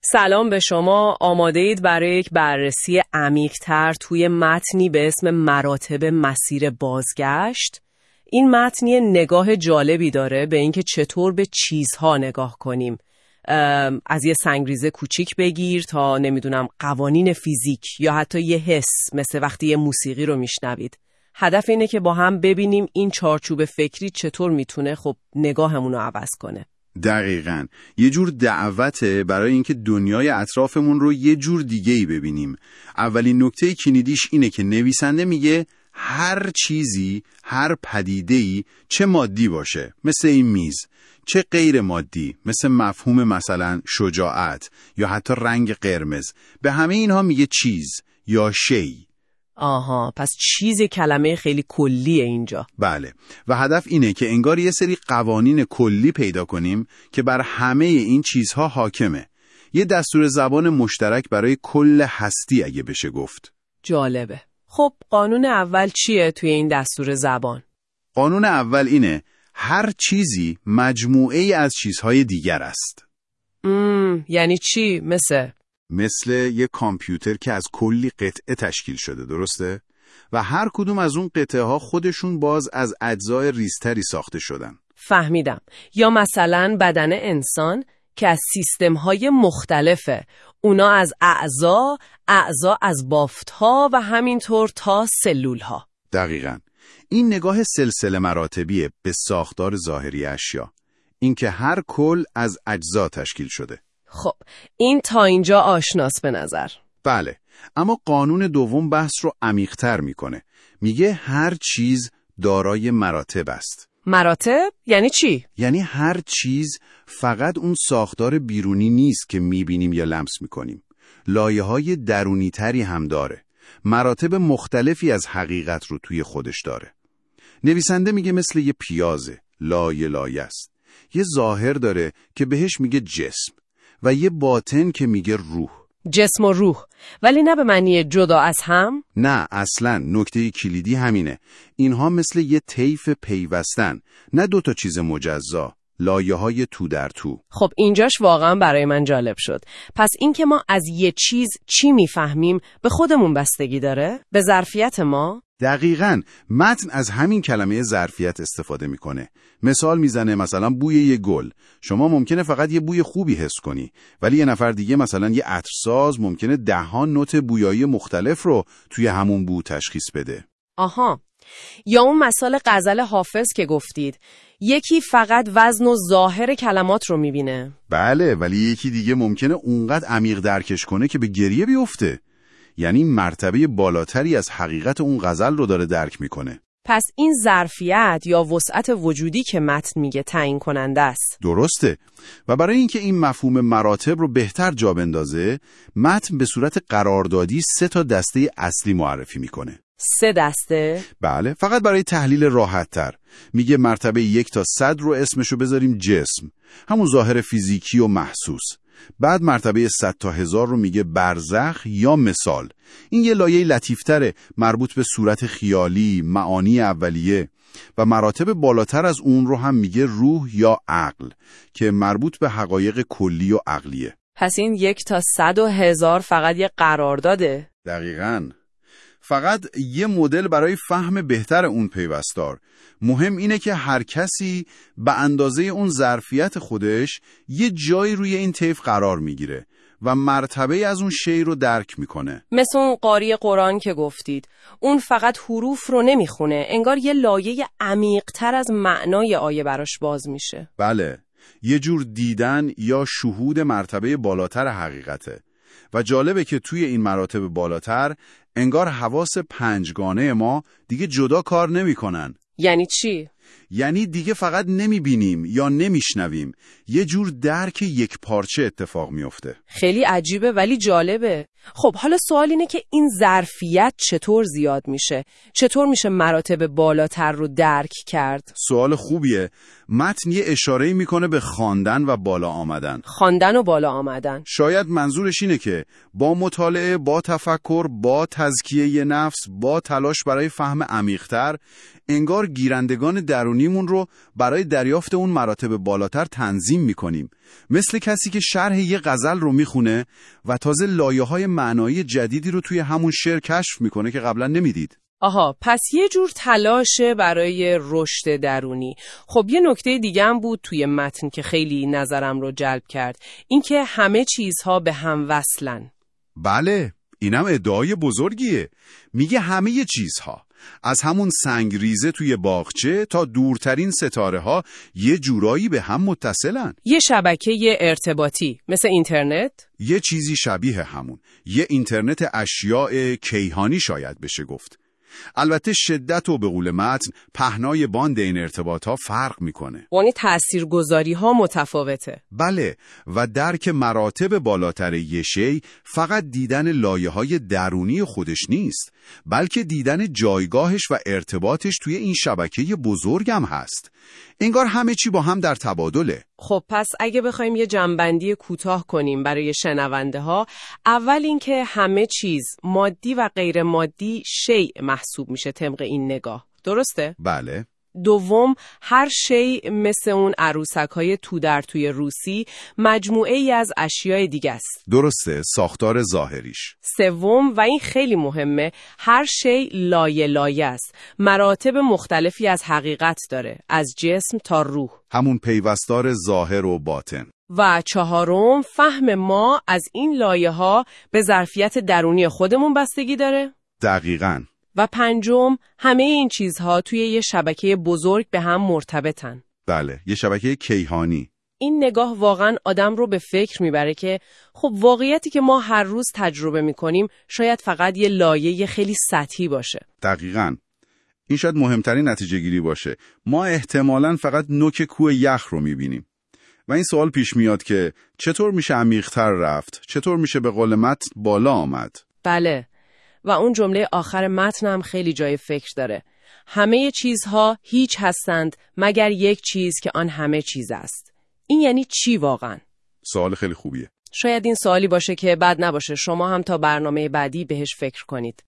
سلام به شما. آماده اید برای یک بررسی عمیق‌تر توی متنی به اسم مراتب مسیر بازگشت؟ این متن یه نگاه جالبی داره به اینکه چطور به چیزها نگاه کنیم. از یه سنگریزه کوچیک بگیر تا نمیدونم قوانین فیزیک یا حتی یه حس مثل وقتی یه موسیقی رو میشنوید. هدف اینه که با هم ببینیم این چارچوب فکری چطور میتونه نگاهمون رو عوض کنه. دقیقاً. یه جور دعوته برای اینکه دنیای اطرافمون رو یه جور دیگه‌ای ببینیم. اولین نکته کلیدیش اینه که نویسنده میگه هر چیزی، هر پدیده‌ای، چه مادی باشه مثل این میز، چه غیر مادی مثل مفهوم مثلا شجاعت یا حتی رنگ قرمز، به همه اینها میگه چیز یا شی. آها، پس چیز کلمه خیلی کلیه اینجا. بله، و هدف اینه که انگار یه سری قوانین کلی پیدا کنیم که بر همه این چیزها حاکمه. یه دستور زبان مشترک برای کل هستی اگه بشه گفت. جالبه. خب قانون اول چیه توی این دستور زبان؟ قانون اول اینه هر چیزی مجموعه ای از چیزهای دیگر است. یعنی چی؟ مثل یه کامپیوتر که از کلی قطعه تشکیل شده، درسته؟ و هر کدوم از اون قطعه ها خودشون باز از اجزای ریزتری ساخته شدن. فهمیدم. یا مثلا بدن انسان که از سیستم‌های مختلفه. اونا از اعضا از بافت‌ها و همینطور تا سلول‌ها. دقیقاً. این نگاه سلسله مراتبیه به ساختار ظاهری اشیا. این که هر کل از اجزا تشکیل شده. خب این تا اینجا آشناس به نظر. بله، اما قانون دوم بحث رو عمیق‌تر میکنه. میگه هر چیز دارای مراتب است. مراتب؟ یعنی چی؟ یعنی هر چیز فقط اون ساختار بیرونی نیست که میبینیم یا لمس میکنیم. لایه‌های درونی تری هم داره. مراتب مختلفی از حقیقت رو توی خودش داره. نویسنده میگه مثل یه پیازه، لایه است. یه ظاهر داره که بهش میگه جسم و یه باطن که میگه روح. جسم و روح، ولی نه به معنی جدا از هم؟ نه اصلاً. نکته کلیدی همینه. اینها مثل یه طیف پیوستن، نه دوتا چیز مجزا، لایه‌های تو در تو. خب اینجاش واقعا برای من جالب شد. پس این که ما از یه چیز چی میفهمیم به خودمون بستگی داره؟ به ظرفیت ما؟ دقیقاً. متن از همین کلمه ظرفیت استفاده میکنه. مثال میزنه مثلا بوی یه گل. شما ممکنه فقط یه بوی خوبی حس کنی، ولی یه نفر دیگه مثلا یه عطرساز ممکنه 10 نوت بویایی مختلف رو توی همون بو تشخیص بده. آها. یا اون مثال غزل حافظ که گفتید، یکی فقط وزن و ظاهر کلمات رو میبینه. بله، ولی یکی دیگه ممکنه اونقدر عمیق درکش کنه که به گریه بیفته. یعنی مرتبه بالاتری از حقیقت اون غزل رو داره درک میکنه. پس این ظرفیت یا وسعت وجودی که متن میگه تعیین کننده است. درسته. و برای اینکه این مفهوم مراتب رو بهتر جا بندازه، متن به صورت قراردادی 3 دسته اصلی معرفی میکنه. 3 دسته؟ بله، فقط برای تحلیل راحت تر. میگه مرتبه 1 تا 100 رو اسمشو بذاریم جسم، همون ظاهر فیزیکی و محسوس. بعد مرتبه 100 تا 1000 رو میگه برزخ یا مثال. این یه لایه لطیفتره، مربوط به صورت خیالی، معانی اولیه. و مراتب بالاتر از اون رو هم میگه روح یا عقل که مربوط به حقایق کلی و عقلیه. پس این 1 تا 100 و 1000 فقط یه قرارداده؟ دقیقاً. فقط یه مدل برای فهم بهتر اون پیوستار. مهم اینه که هر کسی به اندازه اون ظرفیت خودش یه جایی روی این طیف قرار میگیره و مرتبه از اون شی رو درک میکنه. مثل اون قاری قرآن که گفتید، اون فقط حروف رو نمیخونه، انگار یه لایه عمیق‌تر از معنای آیه براش باز میشه. بله، یه جور دیدن یا شهود مرتبه بالاتر حقیقته. و جالبه که توی این مراتب بالاتر انگار حواس 5گانه ما دیگه جدا کار نمی‌کنن. یعنی چی؟ یعنی دیگه فقط نمی‌بینیم یا نمی‌شنویم، یه جور درک یک پارچه اتفاق میفته. خیلی عجیبه ولی جالبه. خب حالا سوال اینه که این ظرفیت چطور زیاد میشه؟ چطور میشه مراتب بالاتر رو درک کرد؟ سوال خوبیه. متن یه اشاره‌ای میکنه به خواندن و بالا آمدن. خواندن و بالا آمدن. شاید منظورش اینه که با مطالعه، با تفکر، با تزکیه نفس، با تلاش برای فهم عمیق‌تر، انگار گیرندگان درونی درونیمون رو برای دریافت اون مراتب بالاتر تنظیم میکنیم. مثل کسی که شرح یه غزل رو میخونه و تازه لایه‌های معنایی جدیدی رو توی همون شعر کشف میکنه که قبلا نمیدید. آها، پس یه جور تلاشه برای رشد درونی. خب یه نکته دیگه هم بود توی متن که خیلی نظرم رو جلب کرد، اینکه همه چیزها به هم وصلن. بله، اینم ادعای بزرگیه. میگه همه چیزها، از همون سنگریزه توی باغچه تا دورترین ستاره ها یه جورایی به هم متصلن. یه شبکه ارتباطی مثل اینترنت؟ یه چیزی شبیه همون، یه اینترنت اشیاء کیهانی شاید بشه گفت. البته شدت و به قول متن پهنای باند این ارتباط ها فرق میکنه. یعنی تاثیرگذاری ها متفاوته. بله، و درک مراتب بالاتر یه شی فقط دیدن لایه های درونی خودش نیست، بلکه دیدن جایگاهش و ارتباطش توی این شبکه بزرگم هست. انگار همه چی با هم در تبادله. خب پس اگه بخوایم یه جمع‌بندی کوتاه کنیم برای شنونده ها، اول اینکه همه چیز مادی و غیر مادی شیء محسوب میشه طبق این نگاه، درسته؟ بله. دوم، هر شیء مثل اون عروسک‌های تو در توی روسی مجموعه ای از اشیاء دیگه است. درسته، ساختار ظاهریش. سوم، و این خیلی مهمه، هر شیء لایه لایه است، مراتب مختلفی از حقیقت داره، از جسم تا روح، همون پیوستار ظاهر و باطن. و چهارم، فهم ما از این لایه ها به ظرفیت درونی خودمون بستگی داره. دقیقاً. و پنجم، همه این چیزها توی یه شبکه بزرگ به هم مرتبطن. بله، یه شبکه کیهانی. این نگاه واقعا آدم رو به فکر میبره که خب واقعیتی که ما هر روز تجربه میکنیم شاید فقط یه لایه خیلی سطحی باشه. دقیقاً. این شاید مهمترین نتیجه گیری باشه. ما احتمالاً فقط نوک کوه یخ رو میبینیم. و این سوال پیش میاد که چطور میشه عمیق‌تر رفت؟ چطور میشه به قول متن بالا آمد؟ بله. و اون جمله آخر متن هم خیلی جای فکر داره. همه چیزها هیچ هستند مگر یک چیز که آن همه چیز است. این یعنی چی واقعا؟ سوال خیلی خوبیه. شاید این سوالی باشه که بد نباشه شما هم تا برنامه بعدی بهش فکر کنید.